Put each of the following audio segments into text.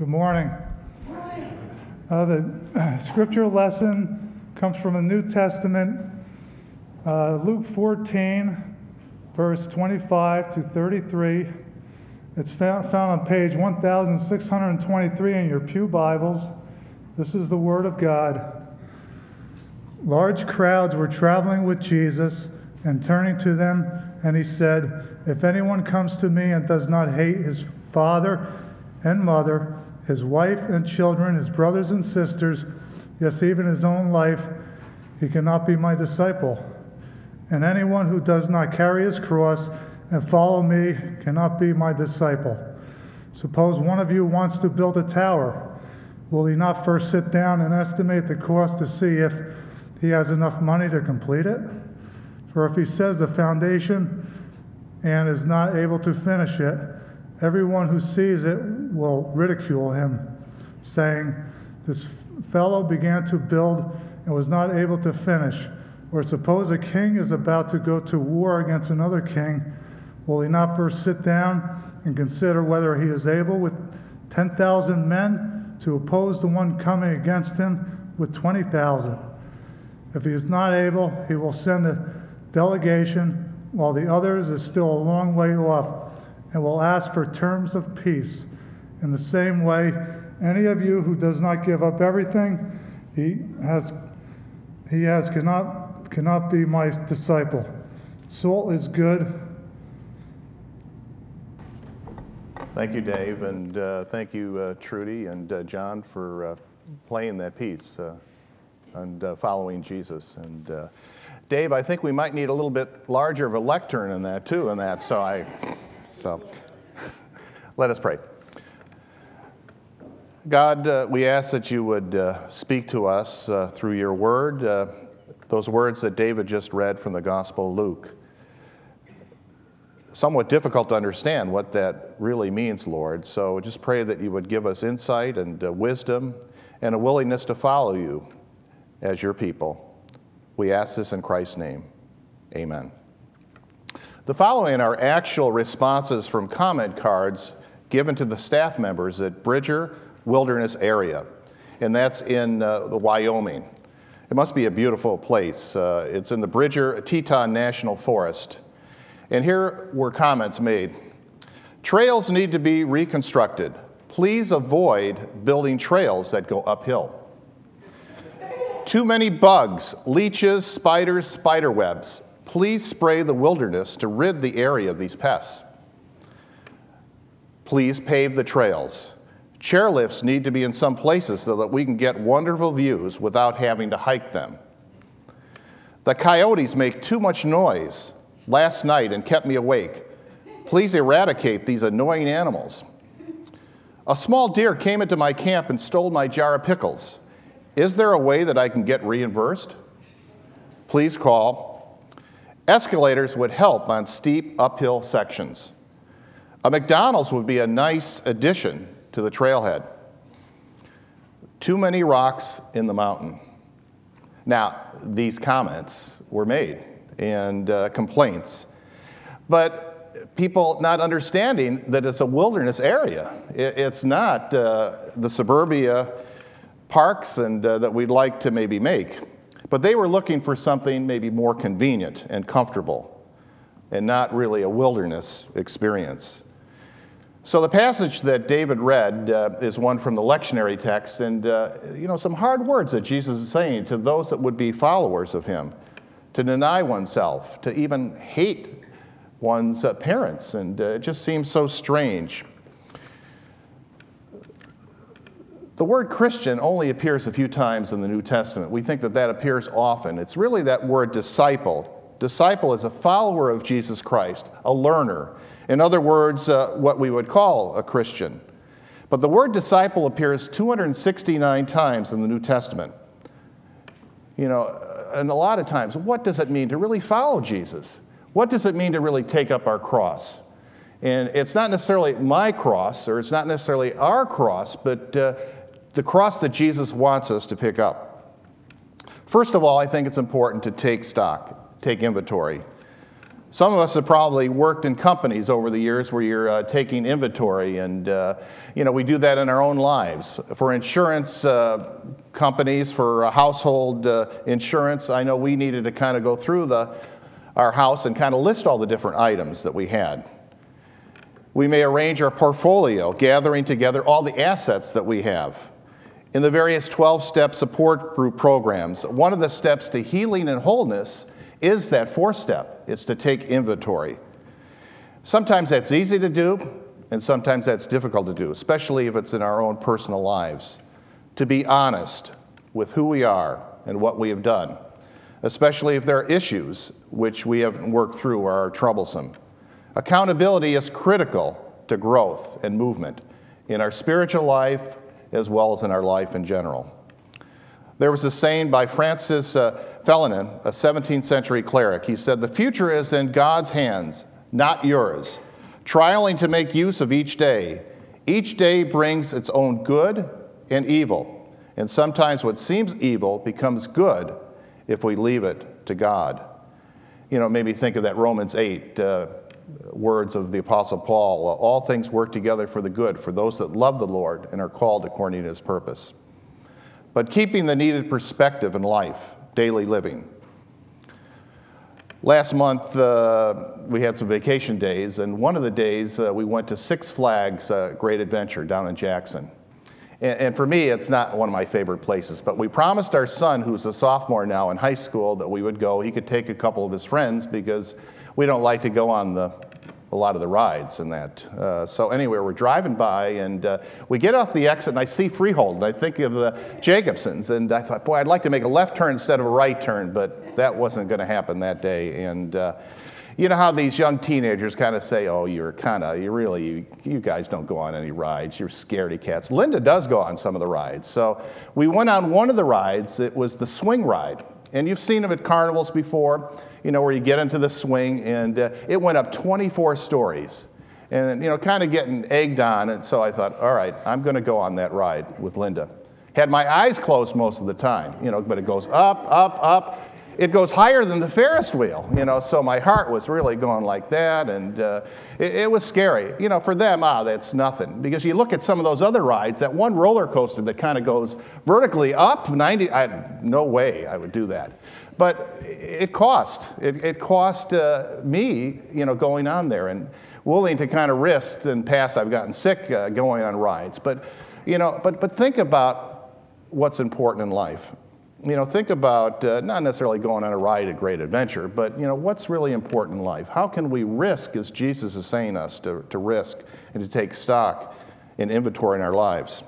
Good morning. The scripture lesson comes from the New Testament, Luke 14, verse 25 to 33. It's found on page 1623 in your pew Bibles. This is the Word of God. Large crowds were traveling with Jesus, and turning to them, and he said, "If anyone comes to me and does not hate his father and mother, his wife and children, his brothers and sisters, yes, even his own life, he cannot be my disciple. And anyone who does not carry his cross and follow me cannot be my disciple. Suppose one of you wants to build a tower. Will he not first sit down and estimate the cost to see if he has enough money to complete it? For if he says the foundation and is not able to finish it, everyone who sees it will ridicule him, saying, 'This fellow began to build and was not able to finish.' Or suppose a king is about to go to war against another king. Will he not first sit down and consider whether he is able with 10,000 men to oppose the one coming against him with 20,000? If he is not able, he will send a delegation, while the others is still a long way off, and will ask for terms of peace. In the same way, any of you who does not give up everything he has cannot be my disciple. Salt is good." Thank you, Dave, and thank you, Trudy and John, for playing that piece and following Jesus. And Dave, I think we might need a little bit larger of a lectern in that too. So let us pray. God, we ask that you would speak to us through your word, those words that David just read from the Gospel of Luke. Somewhat difficult to understand what that really means, Lord. So just pray that you would give us insight and wisdom and a willingness to follow you as your people. We ask this in Christ's name. Amen. The following are actual responses from comment cards given to the staff members at Bridger Wilderness Area, and that's in the Wyoming. It must be a beautiful place. It's in the Bridger Teton National Forest. And here were comments made. "Trails need to be reconstructed. Please avoid building trails that go uphill. Too many bugs, leeches, spiders, spider webs. Please spray the wilderness to rid the area of these pests. Please pave the trails. Chairlifts need to be in some places so that we can get wonderful views without having to hike them. The coyotes make too much noise last night and kept me awake. Please eradicate these annoying animals. A small deer came into my camp and stole my jar of pickles. Is there a way that I can get reimbursed? Please call. Escalators would help on steep uphill sections. A McDonald's would be a nice addition to the trailhead. Too many rocks in the mountain." Now, these comments were made and complaints, but people not understanding that it's a wilderness area. It's not the suburbia parks and that we'd like to maybe make. But they were looking for something maybe more convenient and comfortable and not really a wilderness experience. So the passage that David read is one from the lectionary text, and some hard words that Jesus is saying to those that would be followers of him, to deny oneself, to even hate one's parents, and it just seems so strange. The word Christian only appears a few times in the New Testament. We think that appears often. It's really that word disciple. Disciple is a follower of Jesus Christ, a learner. In other words, what we would call a Christian. But the word disciple appears 269 times in the New Testament. And a lot of times, what does it mean to really follow Jesus? What does it mean to really take up our cross? And it's not necessarily my cross, or it's not necessarily our cross, but the cross that Jesus wants us to pick up. First of all, I think it's important to take stock, take inventory. Some of us have probably worked in companies over the years where you're taking inventory, and we do that in our own lives. For insurance companies, for household insurance, I know we needed to kind of go through our house and kind of list all the different items that we had. We may arrange our portfolio, gathering together all the assets that we have. In the various 12-step support group programs, one of the steps to healing and wholeness is that fourth step. It's to take inventory. Sometimes that's easy to do, and sometimes that's difficult to do, especially if it's in our own personal lives. To be honest with who we are and what we have done, especially if there are issues which we haven't worked through or are troublesome. Accountability is critical to growth and movement in our spiritual life as well as in our life in general. There was a saying by Francis Fellinin, a 17th century cleric. He said, "The future is in God's hands, not yours. Trialing to make use of each day. Each day brings its own good and evil. And sometimes what seems evil becomes good if we leave it to God." It made me think of that Romans 8 words of the Apostle Paul. All things work together for the good, for those that love the Lord and are called according to his purpose. But keeping the needed perspective in life, daily living. Last month, we had some vacation days, and one of the days we went to Six Flags Great Adventure down in Jackson. And for me, it's not one of my favorite places, but we promised our son, who's a sophomore now in high school, that we would go. He could take a couple of his friends because we don't like to go on a lot of the rides and that. So anyway, we're driving by, and we get off the exit, and I see Freehold, and I think of the Jacobsons, and I thought, boy, I'd like to make a left turn instead of a right turn, but that wasn't going to happen that day. And you know how these young teenagers kind of say, "Oh, you guys don't go on any rides. You're scaredy cats." Linda does go on some of the rides. So we went on one of the rides. It was the swing ride. And you've seen them at carnivals before, where you get into the swing, and it went up 24 stories. And, kind of getting egged on. And so I thought, all right, I'm going to go on that ride with Linda. Had my eyes closed most of the time, but it goes up, up, up. It goes higher than the Ferris wheel, so my heart was really going like that, and it was scary. For them, that's nothing. Because you look at some of those other rides, that one roller coaster that kind of goes vertically up 90, no way I would do that. But it cost. It cost me, going on there, and willing to kind of risk and pass. I've gotten sick going on rides. But think about what's important in life. Think about not necessarily going on a ride at Great Adventure, but, what's really important in life? How can we risk, as Jesus is saying us, to risk and to take stock and inventory in our lives?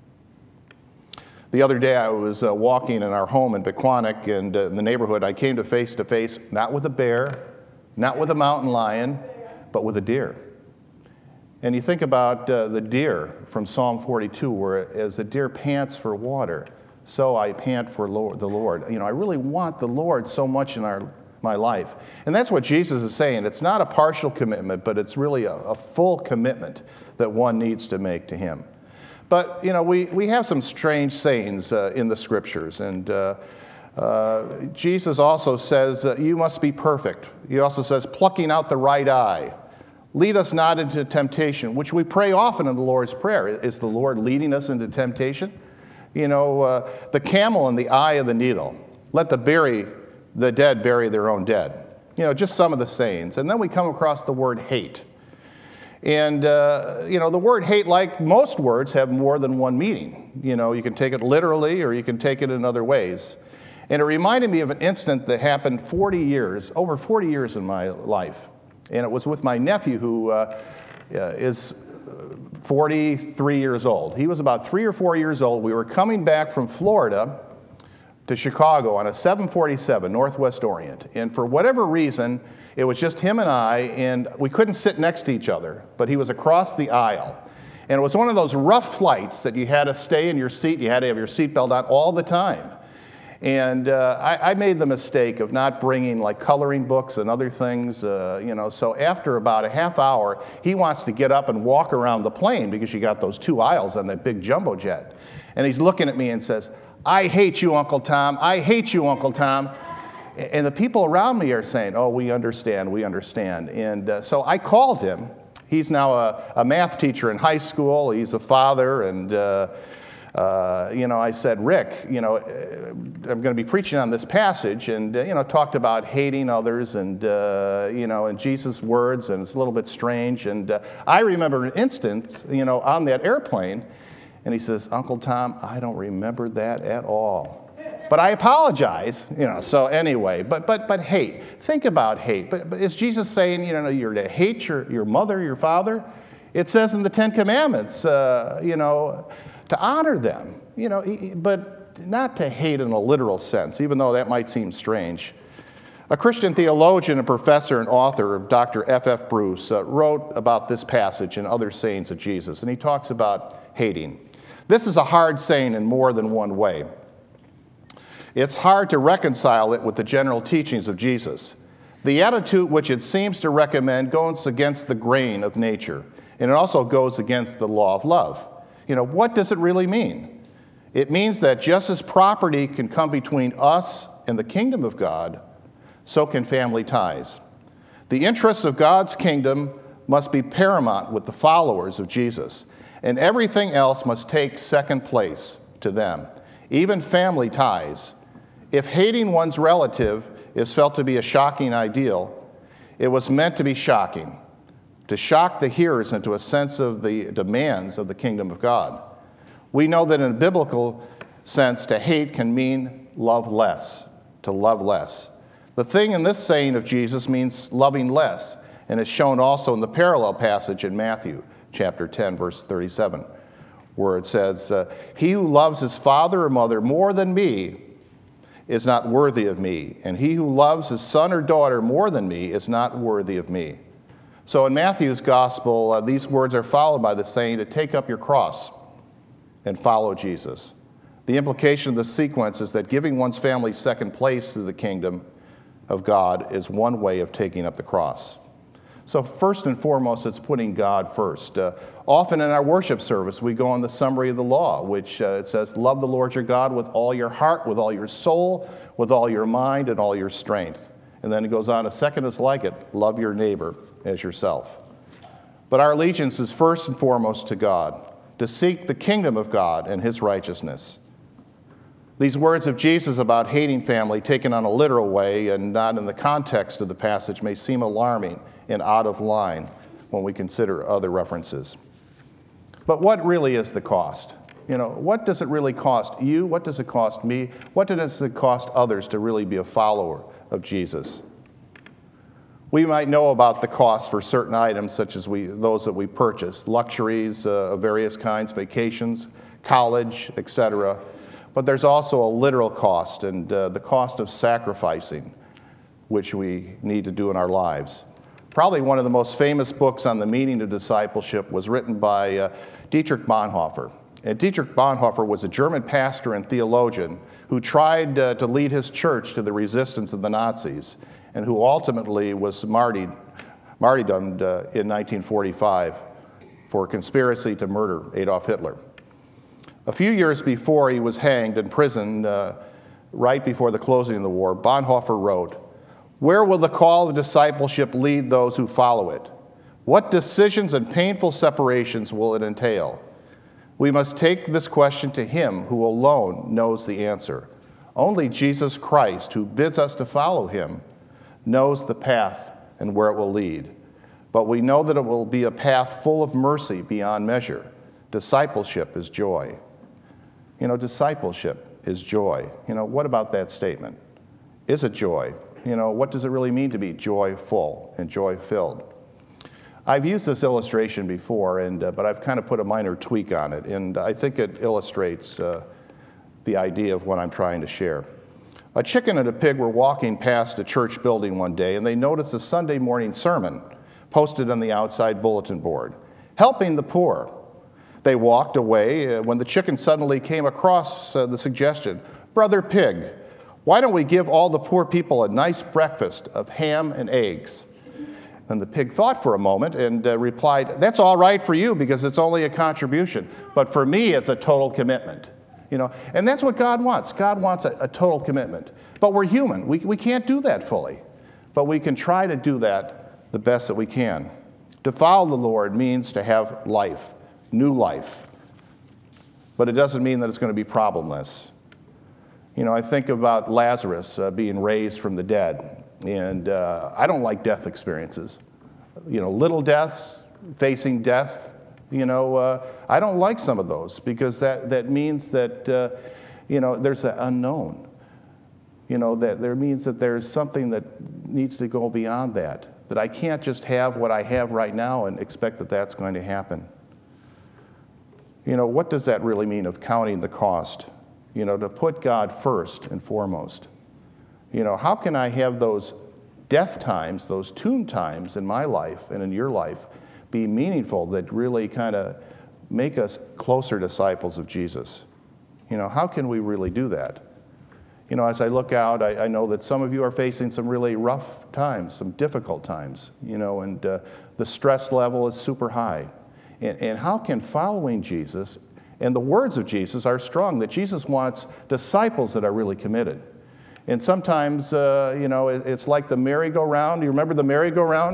The other day I was walking in our home in Pequannock, and in the neighborhood, I came to face, not with a bear, not with a mountain lion, but with a deer. And you think about the deer from Psalm 42, where as the deer pants for water, so I pant for the Lord. I really want the Lord so much in my life. And that's what Jesus is saying. It's not a partial commitment, but it's really a full commitment that one needs to make to him. But, we have some strange sayings in the scriptures. And Jesus also says, you must be perfect. He also says, plucking out the right eye. Lead us not into temptation, which we pray often in the Lord's Prayer. Is the Lord leading us into temptation? The camel in the eye of the needle. Let the dead bury their own dead. Just some of the sayings. And then we come across the word hate. And, the word hate, like most words, have more than one meaning. You can take it literally or you can take it in other ways. And it reminded me of an incident that happened over 40 years in my life. And it was with my nephew who is 43 years old. He was about 3 or 4 years old. We were coming back from Florida to Chicago on a 747 Northwest Orient. And for whatever reason, it was just him and I, and we couldn't sit next to each other, but he was across the aisle. And it was one of those rough flights that you had to stay in your seat. You had to have your seatbelt on all the time. And I made the mistake of not bringing like coloring books and other things, so after about a half hour, he wants to get up and walk around the plane because you got those 2 aisles on that big jumbo jet. And he's looking at me and says, "I hate you, Uncle Tom. I hate you, Uncle Tom." And the people around me are saying, oh, we understand, we understand. And so I called him. He's now a math teacher in high school. He's a father. And, I said, Rick, I'm going to be preaching on this passage. And, talked about hating others and, and Jesus' words. And it's a little bit strange. And I remember an instance, on that airplane. And he says, Uncle Tom, I don't remember that at all. But I apologize, so anyway, but hate. Think about hate. But is Jesus saying, you're to hate your mother, your father? It says in the Ten Commandments, to honor them, but not to hate in a literal sense, even though that might seem strange. A Christian theologian and professor and author, Dr. F.F. Bruce, wrote about this passage and other sayings of Jesus, and he talks about hating. This is a hard saying in more than one way. It's hard to reconcile it with the general teachings of Jesus. The attitude which it seems to recommend goes against the grain of nature, and it also goes against the law of love. What does it really mean? It means that just as property can come between us and the kingdom of God, so can family ties. The interests of God's kingdom must be paramount with the followers of Jesus, and everything else must take second place to them, even family ties. If hating one's relative is felt to be a shocking ideal, it was meant to be shocking, to shock the hearers into a sense of the demands of the kingdom of God. We know that in a biblical sense, to hate can mean love less, to love less. The thing in this saying of Jesus means loving less, and it's shown also in the parallel passage in Matthew chapter 10, verse 37, where it says, he who loves his father or mother more than me is not worthy of me, and he who loves his son or daughter more than me is not worthy of me. So in Matthew's gospel, these words are followed by the saying to take up your cross and follow Jesus. The implication of the sequence is that giving one's family second place to the kingdom of God is one way of taking up the cross. So first and foremost, it's putting God first. Often in our worship service, we go on the summary of the law, which it says, love the Lord your God with all your heart, with all your soul, with all your mind, and all your strength. And then it goes on, a second is like it, love your neighbor as yourself. But our allegiance is first and foremost to God, to seek the kingdom of God and his righteousness. These words of Jesus about hating family, taken on a literal way and not in the context of the passage, may seem alarming and out of line when we consider other references. But what really is the cost? What does it really cost you? What does it cost me? What does it cost others to really be a follower of Jesus? We might know about the cost for certain items, such as those that we purchase, luxuries of various kinds, vacations, college, etc. But there's also a literal cost, and the cost of sacrificing, which we need to do in our lives. Probably one of the most famous books on the meaning of discipleship was written by Dietrich Bonhoeffer. And Dietrich Bonhoeffer was a German pastor and theologian who tried to lead his church to the resistance of the Nazis, and who ultimately was martyrdomed in 1945 for conspiracy to murder Adolf Hitler. A few years before he was hanged in prison, right before the closing of the war, Bonhoeffer wrote, "Where will the call of discipleship lead those who follow it? What decisions and painful separations will it entail? We must take this question to him who alone knows the answer. Only Jesus Christ, who bids us to follow him, knows the path and where it will lead. But we know that it will be a path full of mercy beyond measure. Discipleship is joy." Discipleship is joy. What about that statement? Is it joy? What does it really mean to be joyful and joy-filled? I've used this illustration before, but I've kind of put a minor tweak on it, and I think it illustrates the idea of what I'm trying to share. A chicken and a pig were walking past a church building one day, and they noticed a Sunday morning sermon posted on the outside bulletin board, "Helping the poor." They walked away when the chicken suddenly came across the suggestion, "Brother Pig, why don't we give all the poor people a nice breakfast of ham and eggs?" And the pig thought for a moment and replied, "That's all right for you because it's only a contribution, but for me it's a total commitment." And that's what God wants. God wants a total commitment. But we're human. We can't do that fully. But we can try to do that the best that we can. To follow the Lord means to have life, new life. But it doesn't mean that it's going to be problemless. I think about Lazarus being raised from the dead. And I don't like death experiences. Little deaths, facing death. I don't like some of those because that means that, there's an unknown. That there means that there's something that needs to go beyond that I can't just have what I have right now and expect that that's going to happen. What does that really mean of counting the cost? To put God first and foremost. How can I have those death times, those tomb times in my life and in your life be meaningful that really kind of make us closer disciples of Jesus? How can we really do that? As I look out, I know that some of you are facing some really rough times, some difficult times, and the stress level is super high. And how can following Jesus, and the words of Jesus are strong, that Jesus wants disciples that are really committed. And sometimes, it's like the merry-go-round. You remember the merry-go-round?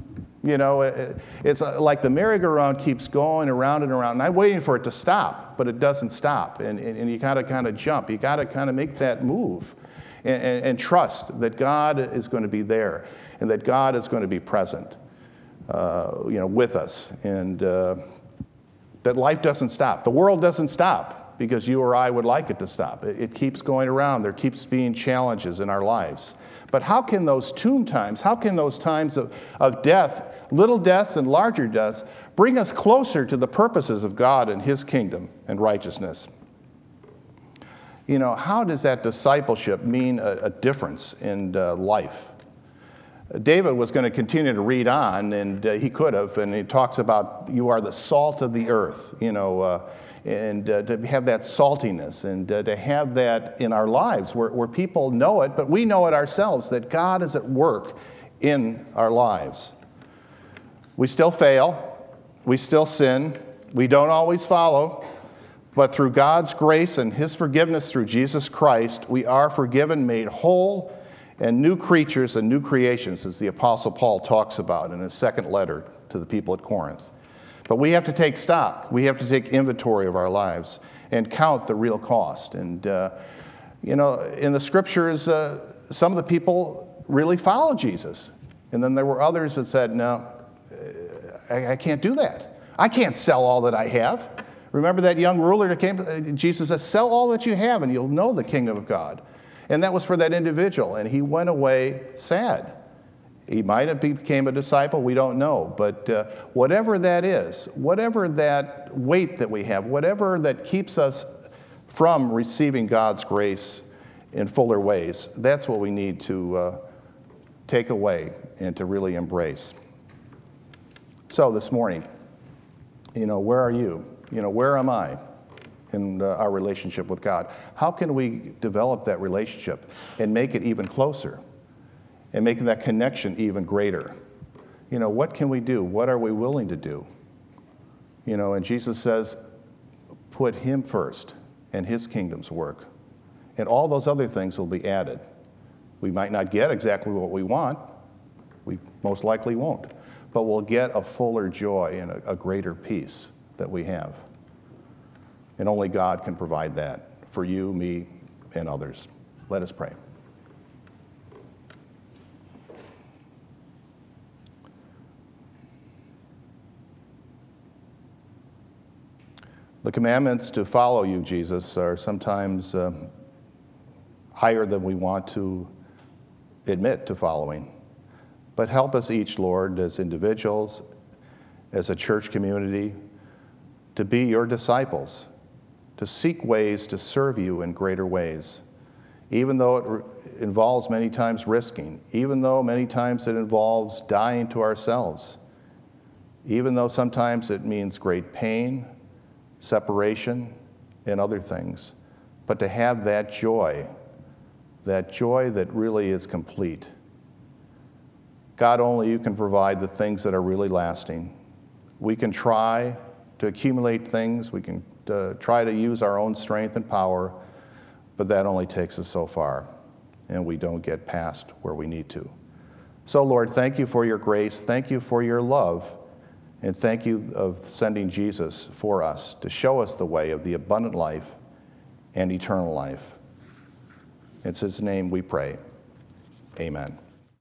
It's like the merry-go-round keeps going around and around. And I'm waiting for it to stop, but it doesn't stop. And you got to kind of jump. You got to kind of make that move and trust that God is going to be there and that God is going to be present, with us. And that life doesn't stop. The world doesn't stop because you or I would like it to stop. It keeps going around. There keeps being challenges in our lives. But how can those tomb times, how can those times of death, little deaths and larger deaths, bring us closer to the purposes of God and His kingdom and righteousness? How does that discipleship mean a difference in life? David was going to continue to read on, and he could have, and he talks about you are the salt of the earth, and to have that saltiness and to have that in our lives where people know it, but we know it ourselves, that God is at work in our lives. We still fail. We still sin. We don't always follow. But through God's grace and His forgiveness through Jesus Christ, we are forgiven, made whole, and new creatures and new creations, as the Apostle Paul talks about in his second letter to the people at Corinth. But we have to take stock. We have to take inventory of our lives and count the real cost. And, in the Scriptures, some of the people really followed Jesus. And then there were others that said, no, I can't do that. I can't sell all that I have. Remember that young ruler that came? Jesus says, sell all that you have and you'll know the kingdom of God. And that was for that individual. And he went away sad. He might have became a disciple, we don't know. But whatever that is, whatever that weight that we have, whatever that keeps us from receiving God's grace in fuller ways, that's what we need to take away and to really embrace. So this morning, where are you? Where am I in our relationship with God? How can we develop that relationship and make it even closer? And making that connection even greater. What can we do? What are we willing to do? And Jesus says, put Him first and His kingdom's work. And all those other things will be added. We might not get exactly what we want. We most likely won't. But we'll get a fuller joy and a greater peace that we have. And only God can provide that for you, me, and others. Let us pray. The commandments to follow you, Jesus, are sometimes higher than we want to admit to following. But help us each, Lord, as individuals, as a church community, to be your disciples, to seek ways to serve you in greater ways, even though it involves many times risking, even though many times it involves dying to ourselves, even though sometimes it means great pain, separation, and other things, but to have that joy that really is complete. God, only you can provide the things that are really lasting. We can try to accumulate things, we can to try to use our own strength and power, but that only takes us so far, and we don't get past where we need to. So, Lord, thank you for your grace. Thank you for your love. And thank you of sending Jesus for us to show us the way of the abundant life and eternal life. It's his name we pray. Amen.